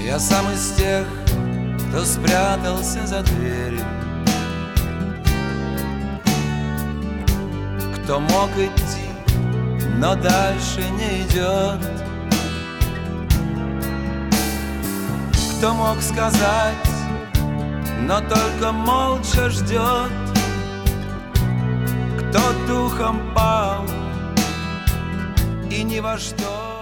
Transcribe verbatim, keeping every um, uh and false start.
Я сам из тех, кто спрятался за дверью, кто мог идти, но дальше не идет, кто мог сказать, но только молча ждет, кто духом пал и ни во что